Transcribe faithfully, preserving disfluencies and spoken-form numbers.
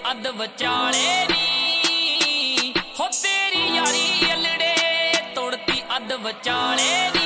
ਅੱਧ ਵਿਚਾਲੇ ਨੀ ਹੋ ਤੇਰੀ ਯਾਰੀ ਅਲੜੇ ਤੋੜਤੀ ਅੱਧ ਵਿਚਾਲੇ।